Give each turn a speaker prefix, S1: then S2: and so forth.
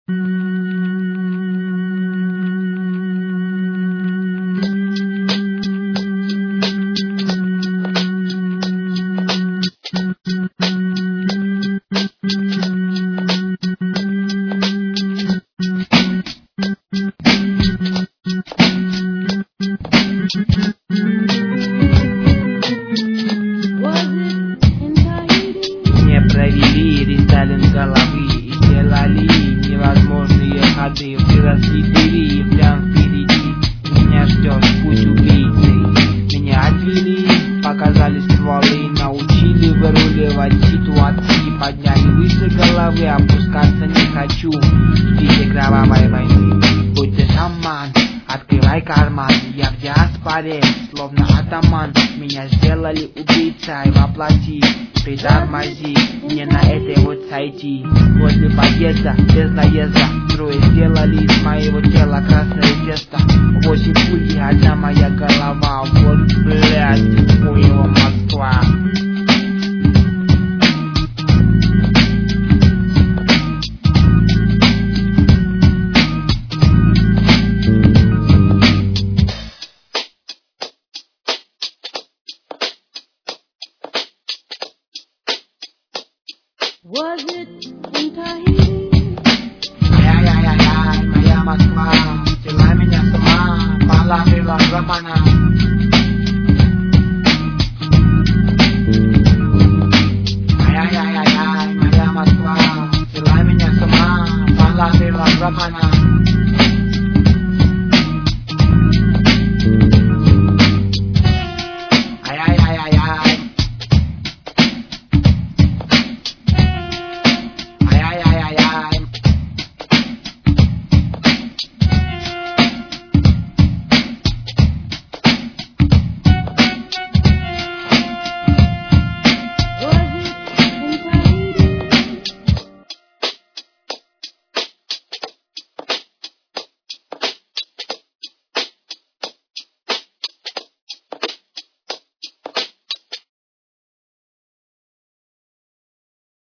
S1: Мне провели рестайлинг головы и сделали невозможные ходы. Выросли двери, прям впереди меня ждет путь убийцы. Меня отвели, показали стволы, научили выруливать ситуации. Подняли выше головы, опускаться не хочу. Ждите кровавой войны, будь ты шаман, открывай карман. Я в диаспоре, словно атаман. Меня сделали убийцей воплоти. Притормози, мне на этой вот сойти. Возле подъезда, без наезда, трое сделали из моего тела красное тесто. 8 пуль и одна моя голова. Вот, блядь, хуево Москва.
S2: Was it in Tahiti?
S1: Ай-яй-яй-яй, моя Москва, взяла меня с ума, положила в жопана. Ай-яй-яй-яй, моя Москва, взяла меня с ума, положила в жопана.